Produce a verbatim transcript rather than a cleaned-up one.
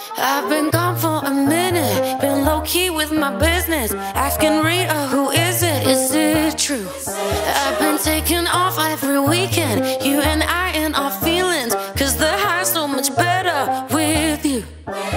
I've been gone for a minute, been low-key with my business, asking Rita, who is it? Is it true? I've been taking off every weekend, you and I and our feelings, cause the high's so much better with you.